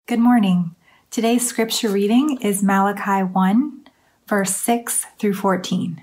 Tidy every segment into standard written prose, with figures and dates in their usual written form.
Good morning. Today's scripture reading is Malachi 1, verse 6 through 14.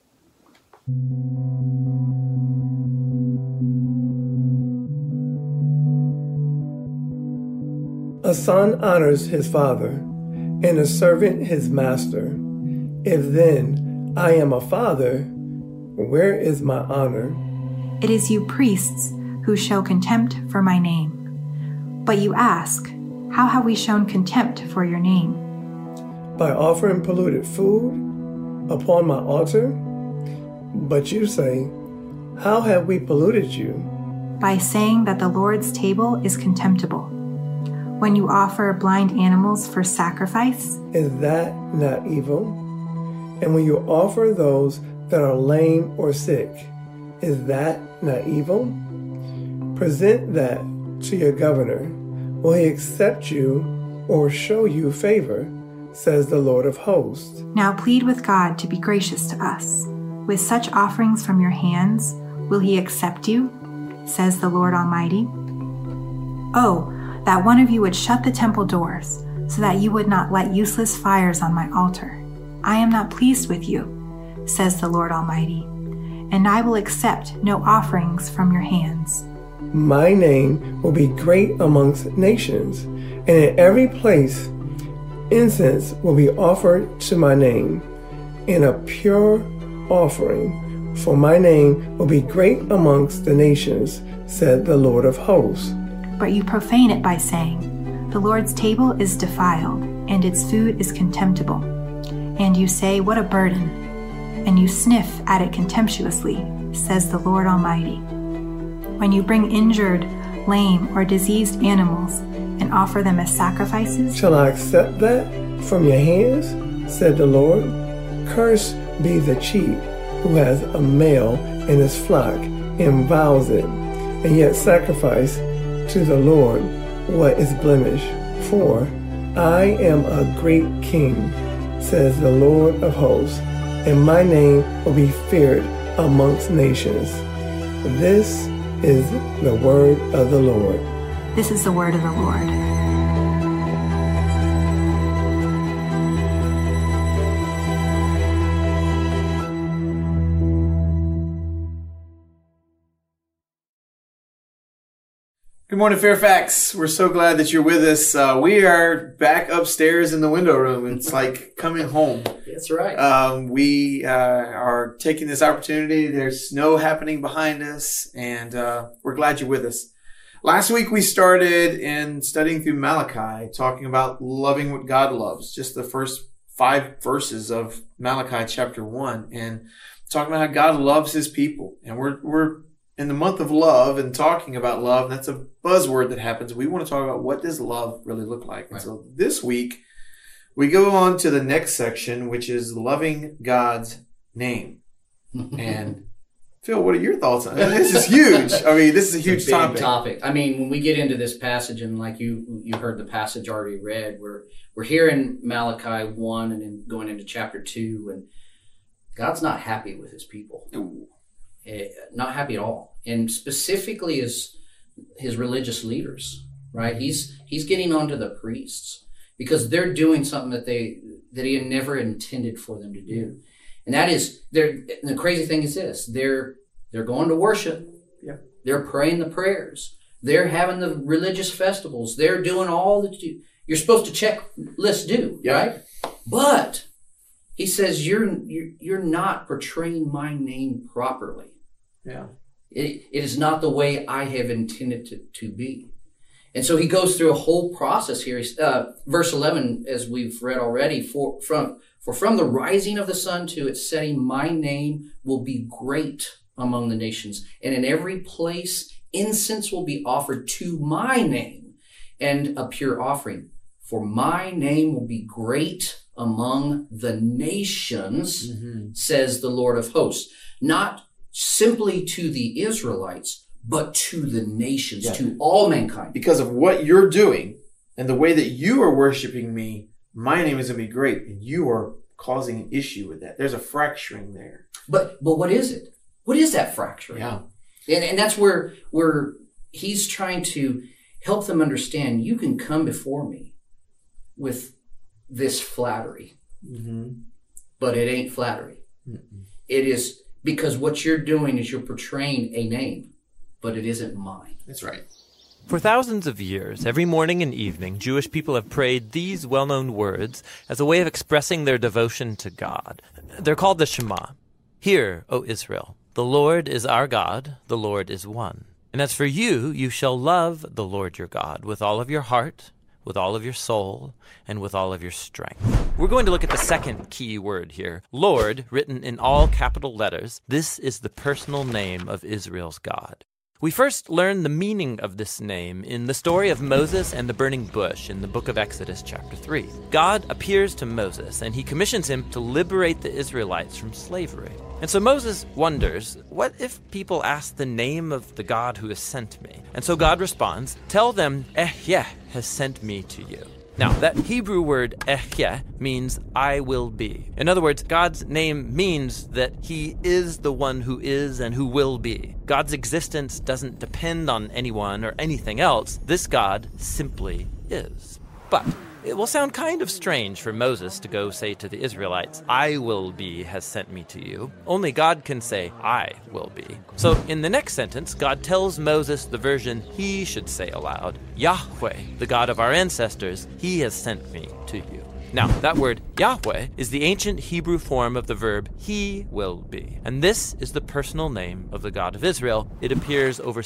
A son honors his father, and a servant his master. If then I am a father, where is my honor? It is you priests who show contempt for my name. But you ask, how have we shown contempt for your name? By offering polluted food upon my altar? But you say, how have we polluted you? By saying that the Lord's table is contemptible. When you offer blind animals for sacrifice? Is that not evil? And when you offer those that are lame or sick, is that not evil? Present that to your governor. Will he accept you or show you favor, says the Lord of hosts. Now plead with God to be gracious to us. With such offerings from your hands, will he accept you, says the Lord Almighty? Oh, that one of you would shut the temple doors, so that you would not light useless fires on my altar. I am not pleased with you, says the Lord Almighty, and I will accept no offerings from your hands. My name will be great amongst nations, and in every place incense will be offered to my name, and a pure offering, for my name will be great amongst the nations, said the Lord of hosts. But you profane it by saying, the Lord's table is defiled, and its food is contemptible. And you say, what a burden, and you sniff at it contemptuously, says the Lord Almighty. When you bring injured, lame, or diseased animals and offer them as sacrifices, shall I accept that from your hands, said the Lord? Cursed be the chief who has a male in his flock and vows it, and yet sacrifice to the Lord what is blemished. For I am a great king, says the Lord of hosts, and my name will be feared amongst nations. This is the word of the Lord. This is the word of the Lord. Good morning, Fairfax. We're so glad that you're with us. We are back upstairs in the window room. It's like coming home. That's right. We are taking this opportunity. There's snow happening behind us, and we're glad you're with us. Last week, we started in studying through Malachi, talking about loving what God loves, just the first 5 verses of Malachi chapter 1, and talking about how God loves his people. And we're in the month of love and talking about love. That's a buzzword that happens. We want to talk about what does love really look like. Right. And so this week, we go on to the next section, which is loving God's name. And Phil, what are your thoughts on it? This is huge. I mean, this is a huge topic. I mean, when we get into this passage, and like you heard the passage already read, we're here in Malachi 1 and then going into chapter 2, and God's not happy with his people. Ooh. Not happy at all. And specifically his religious leaders, right? He's getting onto the priests because they're doing something that he had never intended for them to do. And that is, the crazy thing is this, they're going to worship. Yeah. They're praying the prayers. They're having the religious festivals. They're doing all that you're supposed to checklist do, yeah. Right? But he says, you're not portraying my name properly. Yeah. It is not the way I have intended to be. And so he goes through a whole process here. Verse 11, as we've read already, for from the rising of the sun to its setting, my name will be great among the nations. And in every place, incense will be offered to my name and a pure offering. For my name will be great among the nations, says the Lord of hosts. Not simply to the Israelites, but to the nations, to all mankind. Because of what you're doing and the way that you are worshiping me, my name is going to be great. And you are causing an issue with that. There's a fracturing there. But what is it? What is that fracturing? Yeah. And that's where he's trying to help them understand, you can come before me with this flattery. But it ain't flattery. It is because what you're doing is you're portraying a name, but it isn't mine. That's right. For thousands of years, every morning and evening, Jewish people have prayed these well-known words as a way of expressing their devotion to God. They're called the Shema. Hear, O Israel, the Lord is our God, the Lord is one. And as for you, you shall love the Lord your God with all of your heart, with all of your soul, and with all of your strength. We're going to look at the second key word here, Lord, written in all capital letters. This is the personal name of Israel's God. We first learn the meaning of this name in the story of Moses and the burning bush in the book of Exodus chapter 3. God appears to Moses and he commissions him to liberate the Israelites from slavery. And so Moses wonders, what if people ask the name of the God who has sent me? And so God responds, tell them, Ehyeh has sent me to you. Now, that Hebrew word Ehyeh means I will be. In other words, God's name means that he is the one who is and who will be. God's existence doesn't depend on anyone or anything else. This God simply is. But it will sound kind of strange for Moses to go say to the Israelites, I will be has sent me to you. Only God can say, I will be. So in the next sentence, God tells Moses the version he should say aloud. Yahweh, the God of our ancestors, he has sent me to you. Now, that word Yahweh is the ancient Hebrew form of the verb he will be. And this is the personal name of the God of Israel. It appears over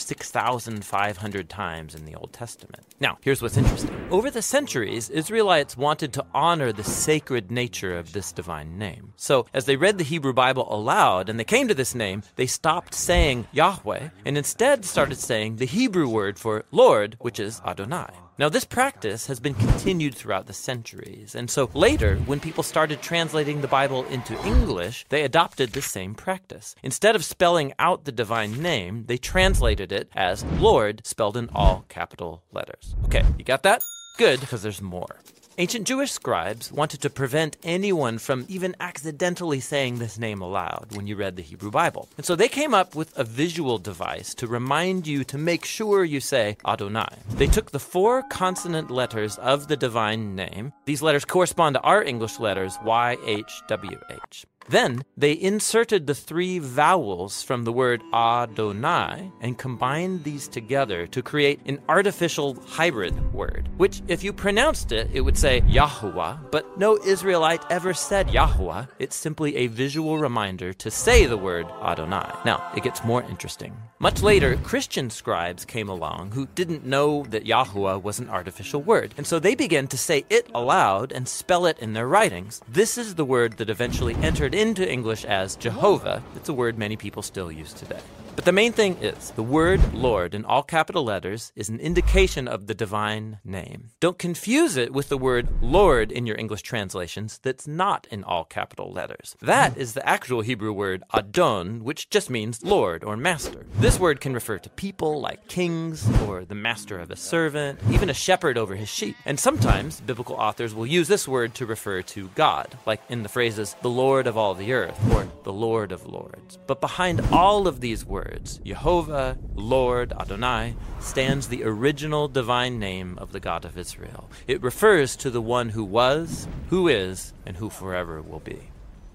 6,500 times in the Old Testament. Now, here's what's interesting. Over the centuries, Israelites wanted to honor the sacred nature of this divine name. So, as they read the Hebrew Bible aloud and they came to this name, they stopped saying Yahweh and instead started saying the Hebrew word for Lord, which is Adonai. Now, this practice has been continued throughout the centuries, and so later, when people started translating the Bible into English, they adopted the same practice. Instead of spelling out the divine name, they translated it as Lord, spelled in all capital letters. Okay, you got that? Good, because there's more. Ancient Jewish scribes wanted to prevent anyone from even accidentally saying this name aloud when you read the Hebrew Bible. And so they came up with a visual device to remind you to make sure you say Adonai. They took the 4 consonant letters of the divine name. These letters correspond to our English letters YHWH. Then they inserted the 3 vowels from the word Adonai and combined these together to create an artificial hybrid word, which if you pronounced it, it would say Yahuwah, but no Israelite ever said Yahuwah. It's simply a visual reminder to say the word Adonai. Now, it gets more interesting. Much later, Christian scribes came along who didn't know that Yahuwah was an artificial word, and so they began to say it aloud and spell it in their writings. This is the word that eventually entered into English as Jehovah. It's a word many people still use today. But the main thing is, the word Lord in all capital letters is an indication of the divine name. Don't confuse it with the word Lord in your English translations that's not in all capital letters. That is the actual Hebrew word Adon, which just means Lord or master. This word can refer to people like kings or the master of a servant, even a shepherd over his sheep. And sometimes biblical authors will use this word to refer to God, like in the phrases, the Lord of all the earth or the Lord of lords. But behind all of these words, Jehovah, Lord, Adonai, stands the original divine name of the God of Israel. It refers to the one who was, who is, and who forever will be.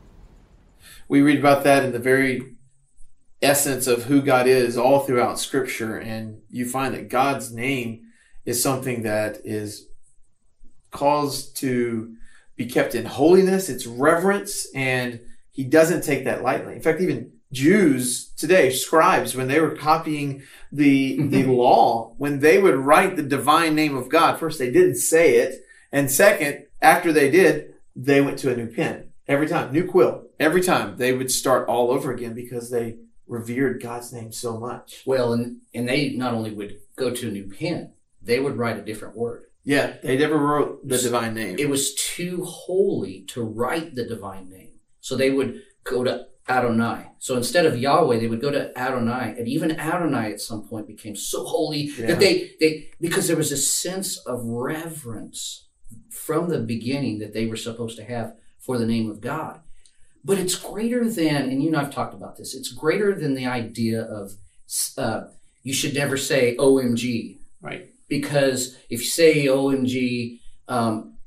We read about that in the very essence of who God is all throughout Scripture, and you find that God's name is something that is caused to be kept in holiness, it's reverence, and he doesn't take that lightly. In fact, even Jews today, scribes, when they were copying the law, when they would write the divine name of God, first they didn't say it, and second, after they did, they went to a new pen. Every time, new quill. Every time they would start all over again because they revered God's name so much. Well, and they not only would go to a new pen, they would write a different word. Yeah, they never wrote the divine name. It was too holy to write the divine name. So they would go to Adonai. So instead of Yahweh, they would go to Adonai. And even Adonai at some point became so holy that they because there was a sense of reverence from the beginning that they were supposed to have for the name of God. But it's greater than, and you and I have talked about this, it's greater than the idea of you should never say OMG. Right. Because if you say OMG,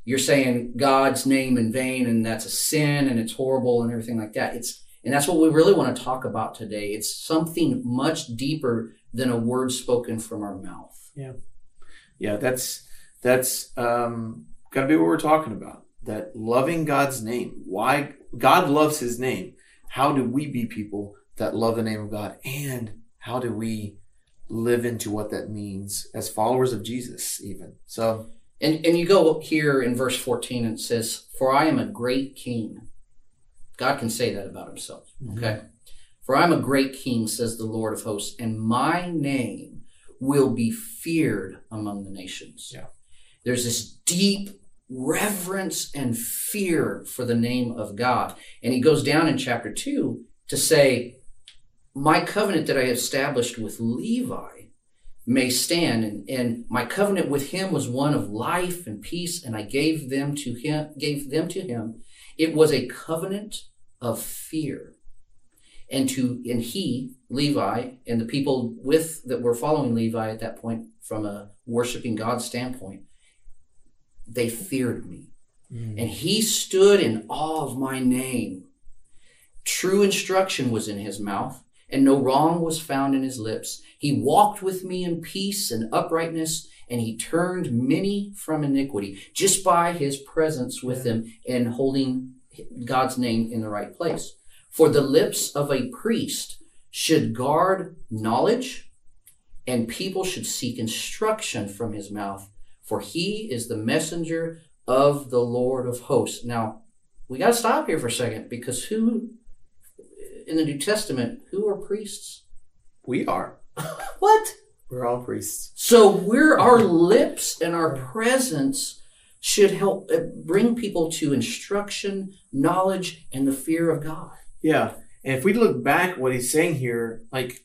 you're saying God's name in vain, and that's a sin, and it's horrible, and everything like that. And that's what we really want to talk about today. It's something much deeper than a word spoken from our mouth. Yeah, that's got to be what we're talking about. That loving God's name. Why God loves His name. How do we be people that love the name of God? And how do we live into what that means as followers of Jesus even? So, and you go here in verse 14 and it says, "For I am a great king." God can say that about Himself. Okay. "For I am a great king, says the Lord of hosts, and my name will be feared among the nations." Yeah. There's this deep reverence and fear for the name of God. And he goes down in chapter 2 to say, "My covenant that I established with Levi may stand, and my covenant with him was one of life and peace, and I gave them to him. It was a covenant of fear. And he, Levi, and the people that were following Levi at that point from a worshiping God standpoint, they feared me. And he stood in awe of my name. True instruction was in his mouth, and no wrong was found in his lips. He walked with me in peace and uprightness, and he turned many from iniquity just by his presence with them and holding God's name in the right place. For the lips of a priest should guard knowledge, and people should seek instruction from his mouth. For he is the messenger of the Lord of hosts." Now, we got to stop here for a second, because who in the New Testament, who are priests? We are. What? We're all priests. So our lips and our presence should help bring people to instruction, knowledge, and the fear of God. Yeah. And if we look back what he's saying here, like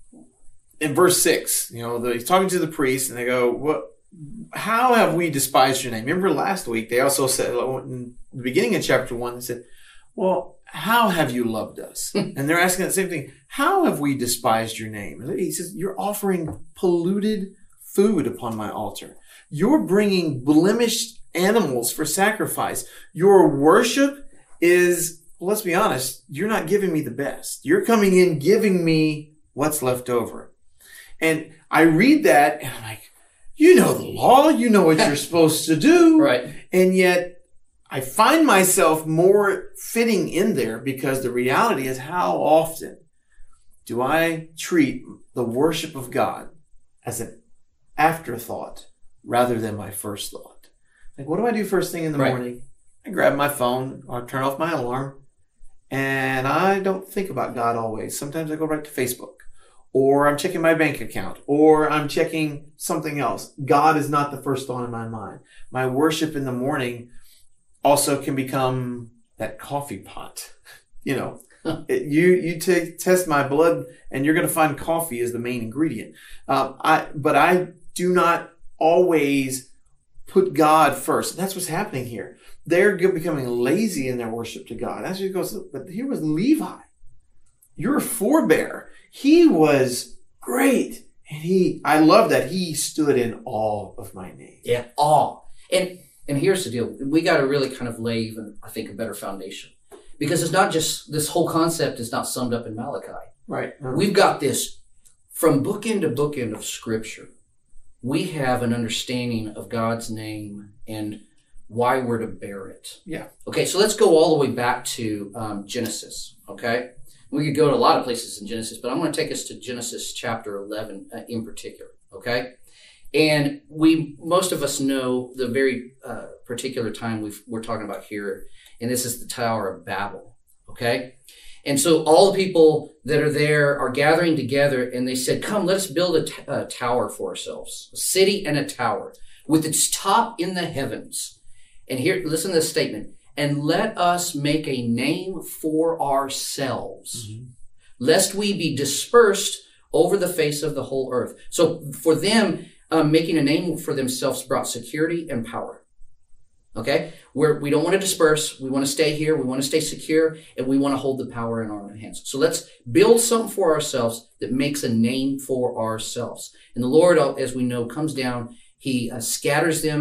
in verse 6, he's talking to the priests and they go, "What? How have we despised your name?" Remember last week, they also said, in the beginning of chapter 1, they said, "Well, how have you loved us?" And they're asking that same thing. How have we despised your name? He says, "You're offering polluted food upon my altar. You're bringing blemished animals for sacrifice. Your worship is, well, let's be honest, you're not giving me the best. You're coming in giving me what's left over." And I read that and I'm like, you know the law, you know what you're supposed to do. Right. And yet I find myself more fitting in there, because the reality is, how often do I treat the worship of God as an afterthought rather than my first thought? Like, what do I do first thing in the morning? I grab my phone, or turn off my alarm, and I don't think about God always. Sometimes I go right to Facebook, or I'm checking my bank account, or I'm checking something else. God is not the first thought in my mind. My worship in the morning also can become that coffee pot. You test my blood, and you're going to find coffee is the main ingredient. But I do not always put God first. That's what's happening here. They're becoming lazy in their worship to God. That's what he goes. But here was Levi, your forebear. He was great. And I love that he stood in awe of my name. Yeah, awe. And here's the deal. We got to really kind of lay, I think, a better foundation. Because it's not just, this whole concept is not summed up in Malachi. Right. We've got this, from bookend to bookend of Scripture, we have an understanding of God's name and why we're to bear it. Yeah. Okay, so let's go all the way back to Genesis, okay? We could go to a lot of places in Genesis, but I'm going to take us to Genesis chapter 11 in particular, okay? And most of us know the very particular time we're talking about here, and this is the Tower of Babel, okay? And so all the people that are there are gathering together, and they said, "Come, let us build a tower for ourselves, a city and a tower with its top in the heavens." And here, listen to this statement. "And let us make a name for ourselves, lest we be dispersed over the face of the whole earth." So for them, making a name for themselves brought security and power. Okay? We don't want to disperse. We want to stay here. We want to stay secure, and we want to hold the power in our own hands. So let's build something for ourselves that makes a name for ourselves. And the Lord, as we know, comes down. He scatters them.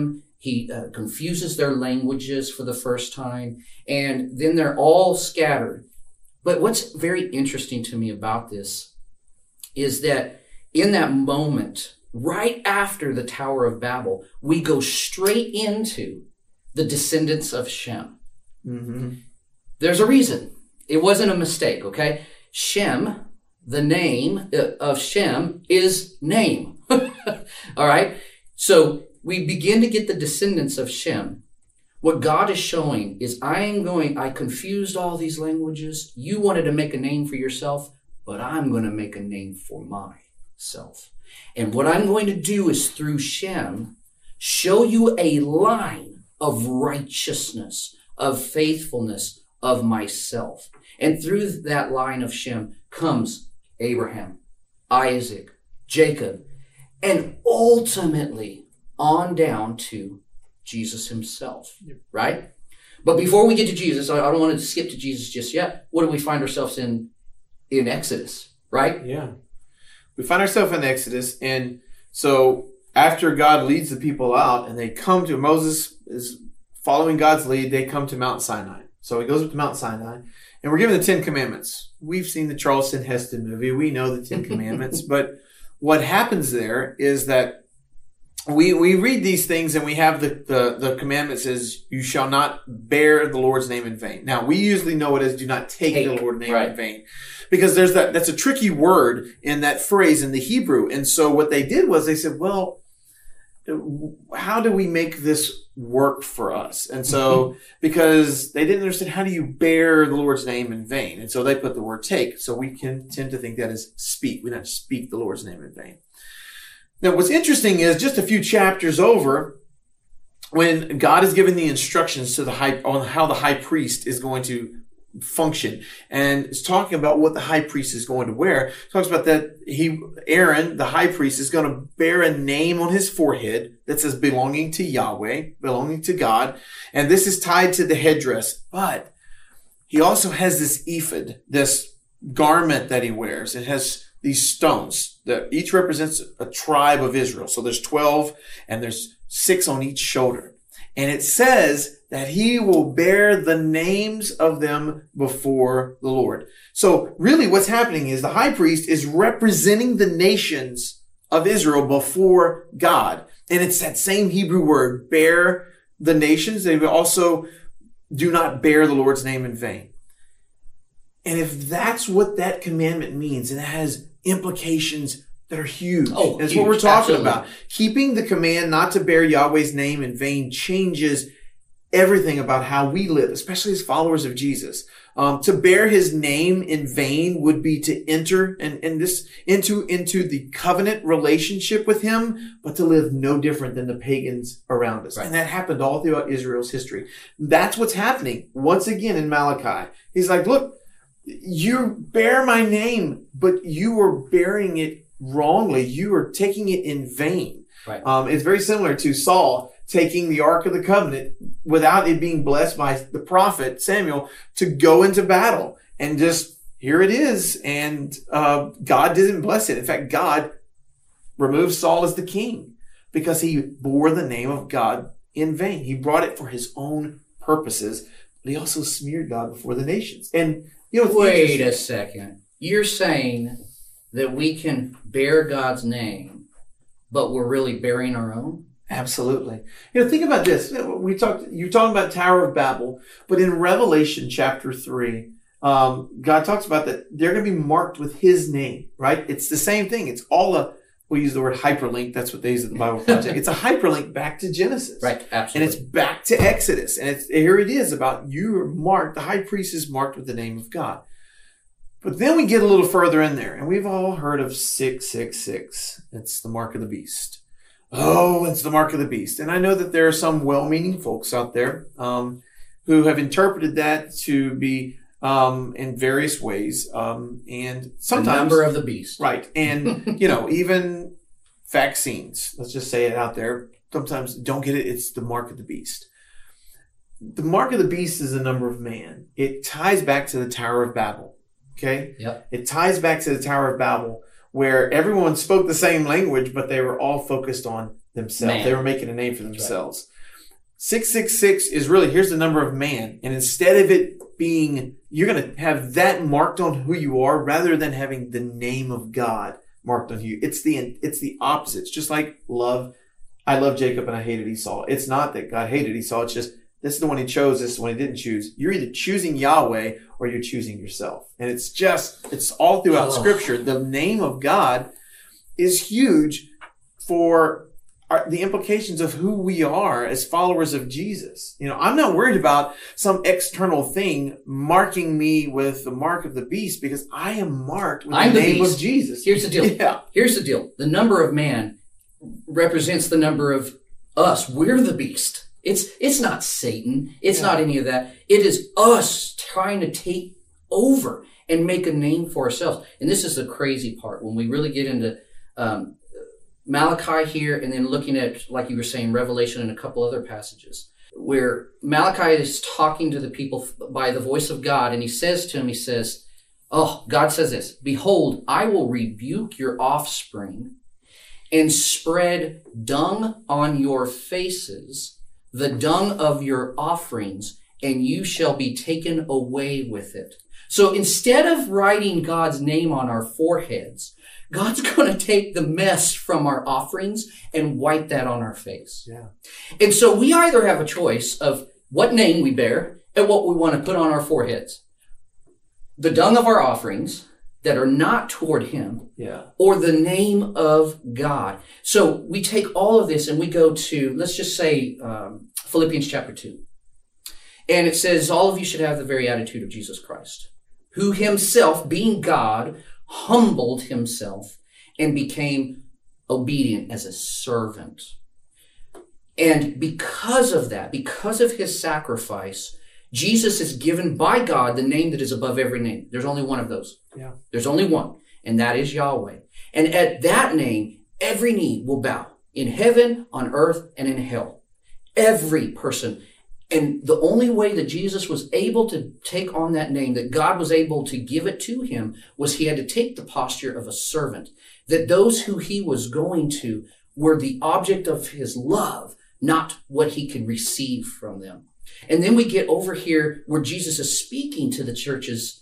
He confuses their languages for the first time, and then they're all scattered. But what's very interesting to me about this is that in that moment, right after the Tower of Babel, we go straight into the descendants of Shem. Mm-hmm. There's a reason. It wasn't a mistake, okay? Shem, the name of Shem is name. All right? So we begin to get the descendants of Shem. What God is showing is I confused all these languages. You wanted to make a name for yourself, but I'm going to make a name for myself. And what I'm going to do is through Shem, show you a line of righteousness, of faithfulness, of myself. And through that line of Shem comes Abraham, Isaac, Jacob, and ultimately on down to Jesus himself, right? But before we get to Jesus, I don't want to skip to Jesus just yet. What do we find ourselves in Exodus, right? Yeah. We find ourselves in Exodus, and so after God leads the people out and they come to, Moses is following God's lead, they come to Mount Sinai. So he goes up to Mount Sinai, and we're given the 10 Commandments. We've seen the Charleston Heston movie. We know the 10 Commandments, but what happens there is that we read these things and we have the commandment says, you shall not bear the Lord's name in vain. Now, we usually know it as do not take the Lord's name in vain. Because that's a tricky word in that phrase in the Hebrew. And so what they did was they said, well, how do we make this work for us? And so, because they didn't understand, how do you bear the Lord's name in vain? And so they put the word take. So we can tend to think that is speak. We don't speak the Lord's name in vain. Now, what's interesting is just a few chapters over, when God is giving the instructions to on how the high priest is going to function, and it's talking about what the high priest is going to wear. It talks about that Aaron, the high priest, is going to bear a name on his forehead that says belonging to Yahweh, belonging to God, and this is tied to the headdress. But he also has this ephod, this garment that he wears. It has these stones that each represents a tribe of Israel. So there's 12 and there's 6 on each shoulder. And it says that he will bear the names of them before the Lord. So really what's happening is the high priest is representing the nations of Israel before God. And it's that same Hebrew word, bear the nations. They also do not bear the Lord's name in vain. And if that's what that commandment means, and it has implications that are huge. Oh, that's huge. what we're talking Absolutely. about. Keeping the command not to bear Yahweh's name in vain changes everything about how we live, especially as followers of Jesus. To bear his name in vain would be to enter into the covenant relationship with him, but to live no different than the pagans around us. Right. And that happened all throughout Israel's history. That's what's happening once again in Malachi. He's like, look, you bear my name, but you are bearing it wrongly. You are taking it in vain. Right. It's very similar to Saul taking the Ark of the Covenant without it being blessed by the prophet Samuel to go into battle. And just, here it is. And God didn't bless it. In fact, God removed Saul as the king because he bore the name of God in vain. He brought it for his own purposes, but he also smeared God before the nations. And wait a second. You're saying that we can bear God's name, but we're really bearing our own? Absolutely. Think about this. You're talking about Tower of Babel, but in Revelation chapter 3, God talks about that they're going to be marked with his name, right? It's the same thing. It's all we'll use the word hyperlink. That's what they use at the Bible Project. It's a hyperlink back to Genesis. Right, absolutely. And it's back to Exodus. And here it is about you are marked, the high priest is marked with the name of God. But then we get a little further in there, and we've all heard of 666. It's the mark of the beast. Oh, it's the mark of the beast. And I know that there are some well-meaning folks out there who have interpreted that to be in various ways. And sometimes the number of the beast. Right. And, even vaccines, let's just say it out there, sometimes don't get it. It's the mark of the beast. The mark of the beast is the number of man. It ties back to the Tower of Babel. Okay? Yep. It ties back to the Tower of Babel, where everyone spoke the same language, but they were all focused on themselves. Man. They were making a name for themselves. 666 is really, here's the number of man. And instead of it being, you're going to have that marked on who you are rather than having the name of God marked on you. It's the opposite. It's just like love. I love Jacob and I hated Esau. It's not that God hated Esau. It's just, this is the one he chose. This is the one he didn't choose. You're either choosing Yahweh or you're choosing yourself. And it's all throughout Scripture. The name of God is huge for the implications of who we are as followers of Jesus. I'm not worried about some external thing marking me with the mark of the beast, because I am marked with the name of Jesus. Here's the deal. Yeah. Here's the deal. The number of man represents the number of us. We're the beast. It's not Satan. It's not any of that. It is us trying to take over and make a name for ourselves. And this is the crazy part when we really get into Malachi here, and then looking at, like you were saying, Revelation and a couple other passages, where Malachi is talking to the people by the voice of God, and he says to him, God says this, "Behold, I will rebuke your offspring and spread dung on your faces, the dung of your offerings, and you shall be taken away with it." So instead of writing God's name on our foreheads, God's going to take the mess from our offerings and wipe that on our face. Yeah. And so we either have a choice of what name we bear and what we want to put on our foreheads. The dung of our offerings that are not toward him, or the name of God. So we take all of this and we go to, let's just say, Philippians chapter 2. And it says, all of you should have the very attitude of Jesus Christ, who himself, being God, humbled himself and became obedient as a servant. And because of that, because of his sacrifice, Jesus is given by God the name that is above every name. There's only one of those. Yeah. There's only one, and that is Yahweh. And at that name, every knee will bow in heaven, on earth, and in hell. Every person. And the only way that Jesus was able to take on that name, that God was able to give it to him, was he had to take the posture of a servant. That those who he was going to were the object of his love, not what he could receive from them. And then we get over here where Jesus is speaking to the churches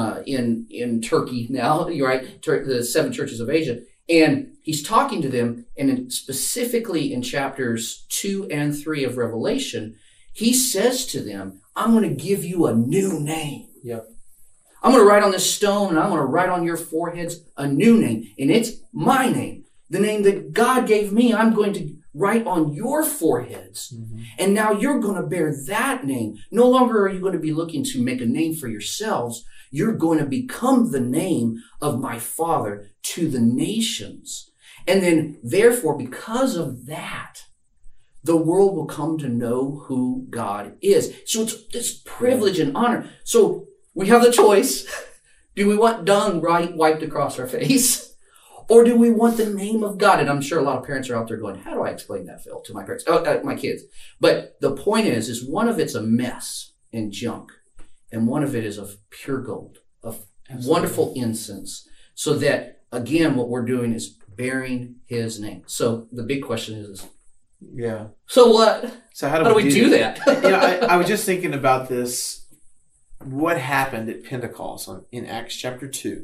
in Turkey now, you're right, the 7 churches of Asia. And he's talking to them, and specifically in chapters 2 and 3 of Revelation, he says to them, I'm going to give you a new name. Yep. I'm going to write on this stone, and I'm going to write on your foreheads a new name. And it's my name. The name that God gave me, I'm going to write on your foreheads. Mm-hmm. And now you're going to bear that name. No longer are you going to be looking to make a name for yourselves. You're going to become the name of my Father to the nations. And then, therefore, because of that, the world will come to know who God is. So it's this privilege and honor. So we have the choice. Do we want dung wiped across our face? Or do we want the name of God? And I'm sure a lot of parents are out there going, how do I explain that, Phil, to my parents? My kids. But the point is one of it's a mess and junk. And one of it is of pure gold, of wonderful incense. So that, again, what we're doing is bearing his name. So the big question is, yeah. So what? So how do we do that? I was just thinking about this. What happened at Pentecost in Acts chapter 2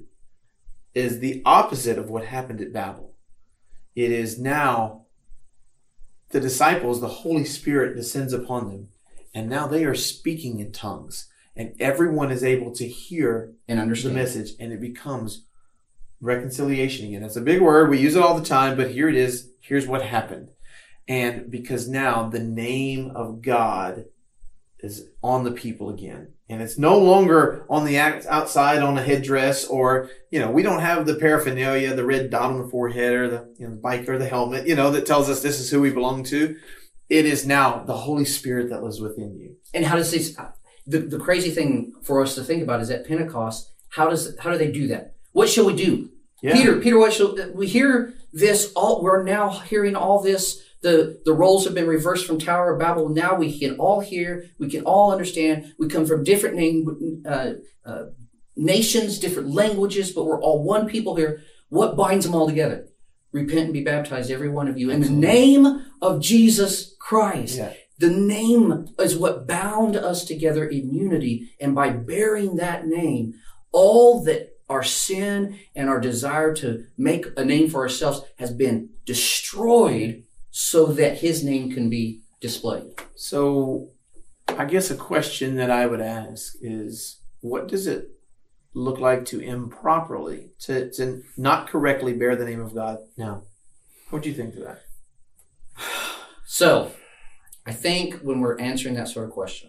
is the opposite of what happened at Babel. It is now the disciples, the Holy Spirit descends upon them, and now they are speaking in tongues, and everyone is able to hear and understand the message, and it becomes reconciliation again. That's a big word. We use it all the time, but here it is. Here's what happened. And because now the name of God is on the people again. And it's no longer on the outside on a headdress, or, we don't have the paraphernalia, the red dot on the forehead, or the bike or the helmet, that tells us this is who we belong to. It is now the Holy Spirit that lives within you. And how does this, the crazy thing for us to think about is at Pentecost, how do they do that? What shall we do? Yeah. Peter, what shall we hear this all? We're now hearing all this. The roles have been reversed from Tower of Babel. Now we can all hear, we can all understand. We come from different nations, different languages, but we're all one people here. What binds them all together? Repent and be baptized, every one of you, in the name of Jesus Christ. Yeah. The name is what bound us together in unity. And by bearing that name, all that our sin and our desire to make a name for ourselves has been destroyed so that his name can be displayed. So I guess a question that I would ask is, what does it look like to improperly, to not correctly bear the name of God now? What do you think of that? So I think when we're answering that sort of question,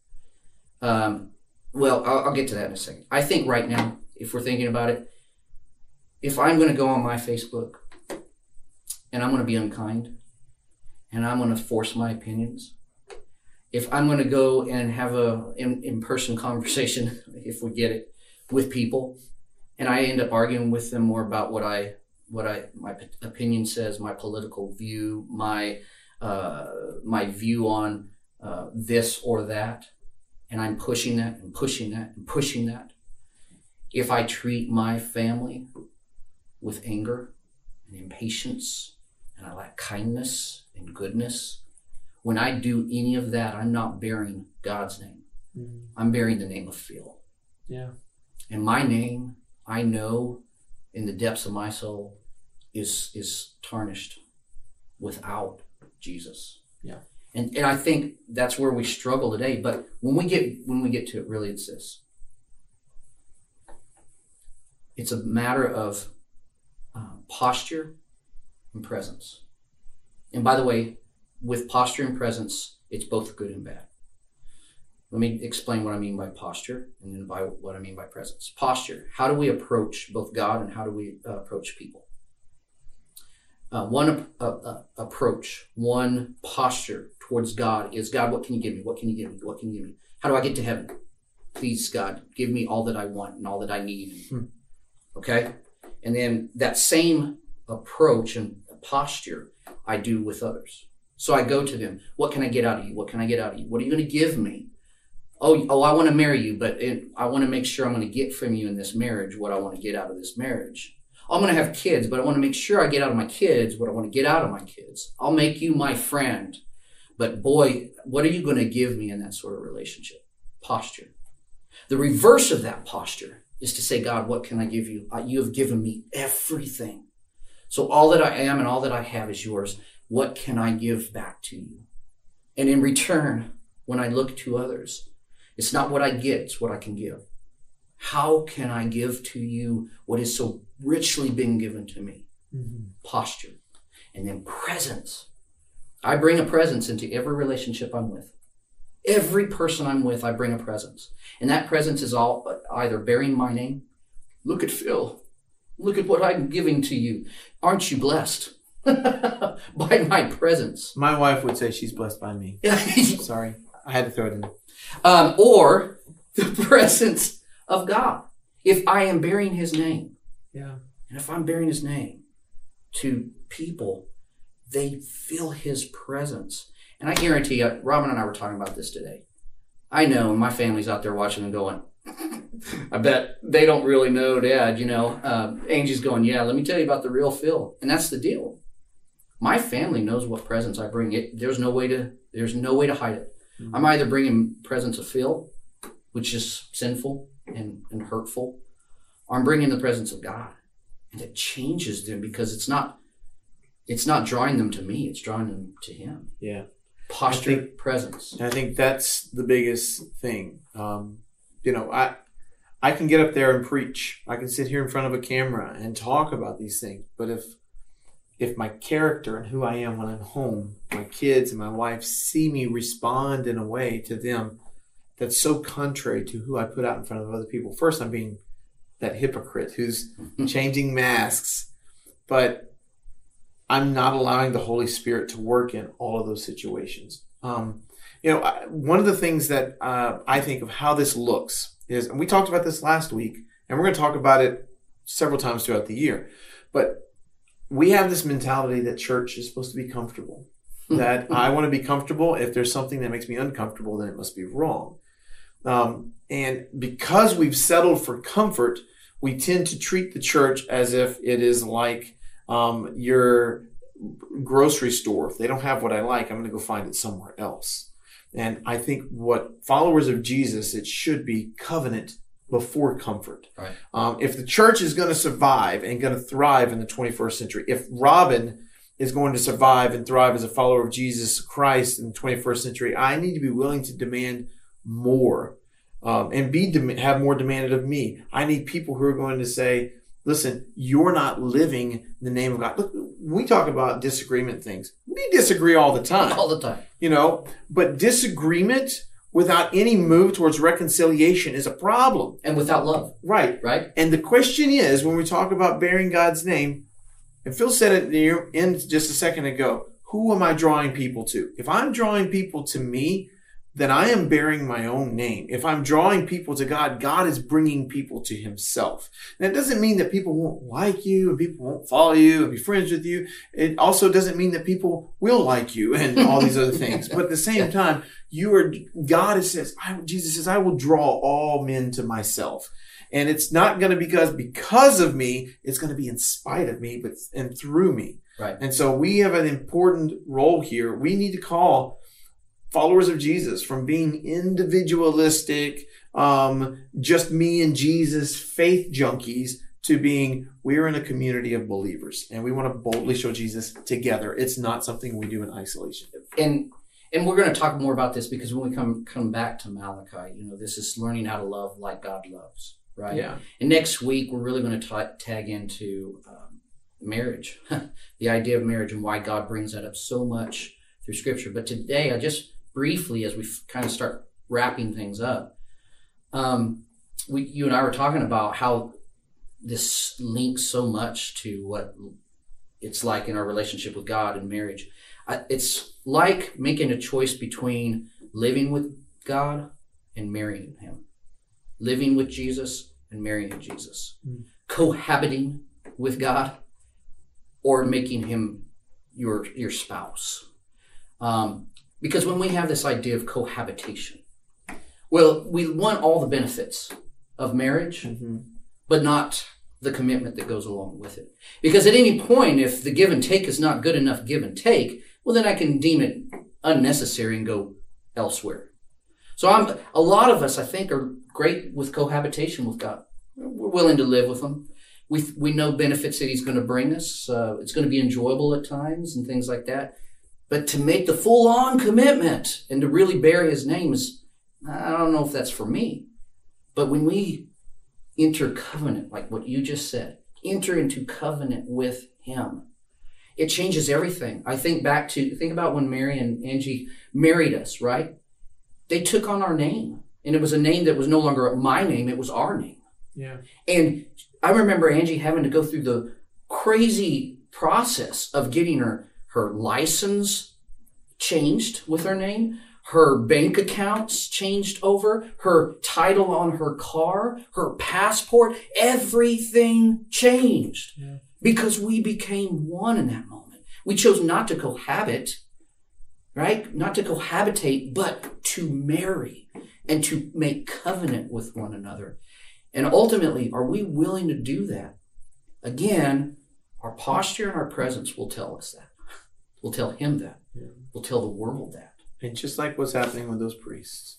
I'll get to that in a second. I think right now, if we're thinking about it, if I'm going to go on my Facebook and I'm going to be unkind and I'm going to force my opinions, if I'm going to go and have a in-person conversation, if we get it, with people, and I end up arguing with them more about what my opinion says, my political view, my view on this or that, and I'm pushing that and pushing that and pushing that. If I treat my family with anger and impatience, and I lack kindness and goodness, when I do any of that, I'm not bearing God's name. Mm-hmm. I'm bearing the name of Phil. Yeah. And my name, I know in the depths of my soul, is tarnished without Jesus. Yeah. And I think that's where we struggle today. But when we get to it, really, it's this. It's a matter of posture and presence. And by the way, with posture and presence, it's both good and bad. Let me explain what I mean by posture and then by what I mean by presence. Posture, how do we approach both God and how do we approach people? One approach, one posture towards God is, God, what can you give me? What can you give me? What can you give me? How do I get to heaven? Please, God, give me all that I want and all that I need. Okay? And then that same approach and posture I do with others. So I go to them. What can I get out of you? What can I get out of you? What are you going to give me? Oh, I want to marry you, but I want to make sure I'm going to get from you in this marriage what I want to get out of this marriage. I'm going to have kids, but I want to make sure I get out of my kids what I want to get out of my kids. I'll make you my friend. But boy, what are you going to give me in that sort of relationship? Posture. The reverse of that posture is to say, God, what can I give you? You have given me everything. So all that I am and all that I have is yours. What can I give back to you? And in return, when I look to others, it's not what I get, it's what I can give. How can I give to you what is so richly being given to me? Mm-hmm. Posture. And then presence. I bring a presence into every relationship I'm with. Every person I'm with, I bring a presence. And that presence is all either bearing my name. Look at Phil. Look at what I'm giving to you. Aren't you blessed by my presence? My wife would say she's blessed by me. Sorry, I had to throw it in. Or the presence of God. If I am bearing his name. Yeah. And if I'm bearing his name to people, they feel his presence. And I guarantee you, Robin and I were talking about this today. I know, and my family's out there watching and going, I bet they don't really know Dad, Angie's going, yeah, let me tell you about the real Phil. And that's the deal. My family knows what presence I bring. There's no way to hide it. Mm-hmm. I'm either bringing presence of Phil, which is sinful and hurtful, or I'm bringing the presence of God. And it changes them because it's not drawing them to me, it's drawing them to him. Yeah. Posture, presence. I think that's the biggest thing. I can get up there and preach. I can sit here in front of a camera and talk about these things. But if my character and who I am when I'm home, my kids and my wife see me respond in a way to them that's so contrary to who I put out in front of other people. First, I'm being that hypocrite who's changing masks, but I'm not allowing the Holy Spirit to work in all of those situations. One of the things that I think of how this looks is, and we talked about this last week, and we're going to talk about it several times throughout the year, but we have this mentality that church is supposed to be comfortable, that I want to be comfortable. If there's something that makes me uncomfortable, then it must be wrong. And because we've settled for comfort, we tend to treat the church as if it is like your grocery store. If they don't have what I like, I'm going to go find it somewhere else. And I think what followers of Jesus, it should be covenant before comfort. Right. If the church is going to survive and going to thrive in the 21st century, if Robin is going to survive and thrive as a follower of Jesus Christ in the 21st century, I need to be willing to demand more and have more demanded of me. I need people who are going to say, listen, you're not living the name of God. Look, we talk about disagreement things. We disagree all the time. All the time. But disagreement without any move towards reconciliation is a problem. And without love. Right. Right. And the question is, when we talk about bearing God's name, and Phil said it near end just a second ago, who am I drawing people to? If I'm drawing people to me, then I am bearing my own name. If I'm drawing people to God, God is bringing people to himself. And it doesn't mean that people won't like you and people won't follow you and be friends with you. It also doesn't mean that people will like you and all these other things. But at the same time, Jesus says, I will draw all men to myself. And it's not going to be because of me, it's going to be in spite of me, and through me. Right. And so we have an important role here. We need to call followers of Jesus from being individualistic, just me and Jesus, faith junkies, to being, we're in a community of believers and we want to boldly show Jesus together. It's not something we do in isolation. And we're going to talk more about this, because when we come back to Malachi, this is learning how to love like God loves, right? Yeah. And next week, we're really going to tag into marriage, the idea of marriage and why God brings that up so much through Scripture. But today, I just briefly, as we kind of start wrapping things up, you and I were talking about how this links so much to what it's like in our relationship with God and marriage. It's like making a choice between living with God and marrying him, living with Jesus and marrying Jesus, cohabiting with God or making him your spouse. Because when we have this idea of cohabitation, well, we want all the benefits of marriage, but not the commitment that goes along with it. Because at any point, if the give and take is not good enough give and take, well, then I can deem it unnecessary and go elsewhere. So a lot of us, I think, are great with cohabitation with God. We're willing to live with him. We know benefits that he's going to bring us. It's going to be enjoyable at times and things like that. But to make the full-on commitment and to really bear his name is, I don't know if that's for me. But when we enter covenant, like what you just said, enter into covenant with him, it changes everything. I think about when Mary and Angie married us, right? They took on our name. And it was a name that was no longer my name, it was our name. Yeah. And I remember Angie having to go through the crazy process of getting her license changed with her name, her bank accounts changed over, her title on her car, her passport, everything changed. Yeah. Because we became one in that moment. We chose not to cohabit, right? Not to cohabitate, but to marry and to make covenant with one another. And ultimately, are we willing to do that? Again, our posture and our presence will tell us that. We'll tell him that. Yeah. We'll tell the world that. And just like what's happening with those priests,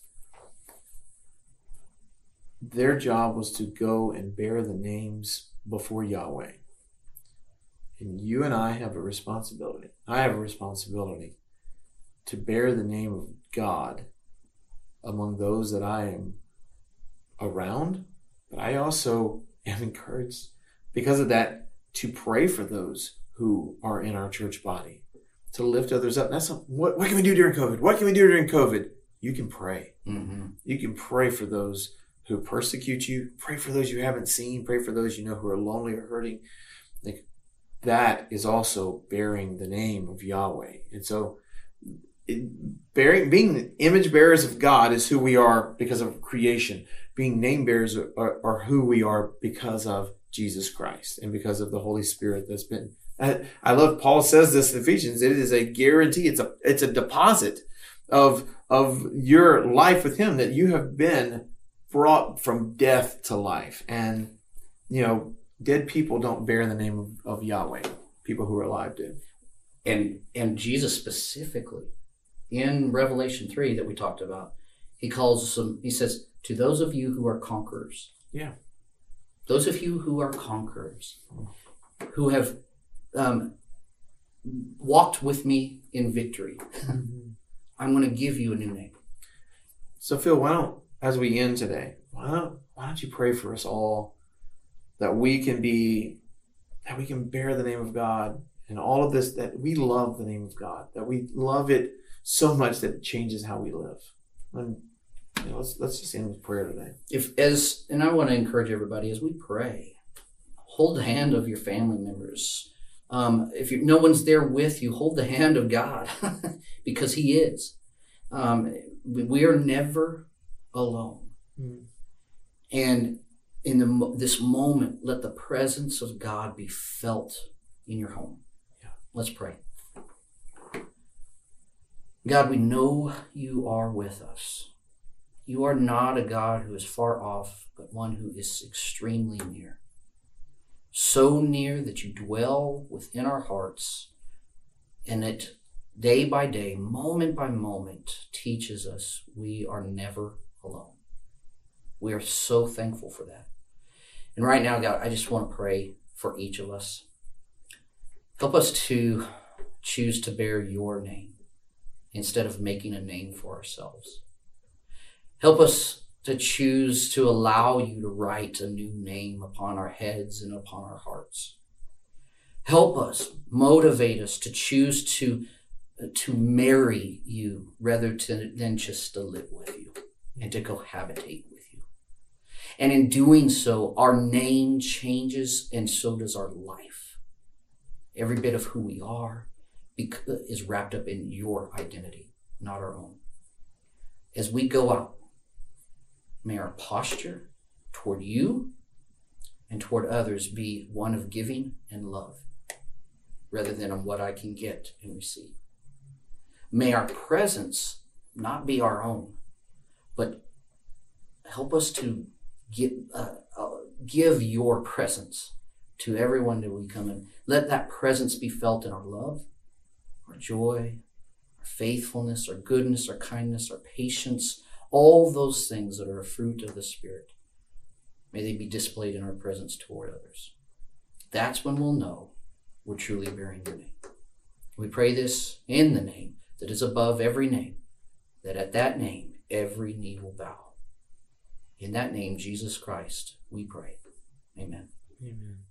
their job was to go and bear the names before Yahweh. And you and I have a responsibility. I have a responsibility to bear the name of God among those that I am around. But I also am encouraged because of that to pray for those who are in our church body, to lift others up. That's what can we do during COVID? What can we do during COVID? You can pray. Mm-hmm. You can pray for those who persecute you. Pray for those you haven't seen. Pray for those you know who are lonely or hurting. Like, that is also bearing the name of Yahweh. And so being image bearers of God is who we are because of creation. Being name bearers are who we are because of Jesus Christ and because of the Holy Spirit that's been. I love Paul says this in Ephesians. It is a guarantee. It's a deposit of your life with him, that you have been brought from death to life. And dead people don't bear the name of Yahweh. People who are alive do. And Jesus specifically, in Revelation 3 that we talked about, he says, to those of you who are conquerors. Yeah. Those of you who are conquerors, who have walked with me in victory, I'm going to give you a new name. So Phil, as we end today, why don't you pray for us all that we can bear the name of God and all of this, that we love the name of God, that we love it so much that it changes how we live. And let's just end with prayer today. And I want to encourage everybody as we pray, hold the hand of your family members. If no one's there with you, hold the hand of God because He is. We are never alone. And in this moment, let the presence of God be felt in your home. Yeah. Let's pray. God, we know you are with us. You are not a God who is far off, but one who is extremely near. So near that you dwell within our hearts, and that day by day, moment by moment, teaches us we are never alone. We are so thankful for that. And right now, God, I just want to pray for each of us. Help us to choose to bear your name instead of making a name for ourselves. Help us to choose to allow you to write a new name upon our heads and upon our hearts. Help us, motivate us to choose to marry you rather than just to live with you and to cohabitate with you. And in doing so, our name changes and so does our life. Every bit of who we are is wrapped up in your identity, not our own. As we go out, may our posture toward you and toward others be one of giving and love rather than on what I can get and receive. May our presence not be our own, but help us to give your presence to everyone that we come in. Let that presence be felt in our love, our joy, our faithfulness, our goodness, our kindness, our patience, all those things that are a fruit of the Spirit. May they be displayed in our presence toward others. That's when we'll know we're truly bearing your name. We pray this in the name that is above every name, that at that name every knee will bow. In that name, Jesus Christ, we pray. Amen. Amen.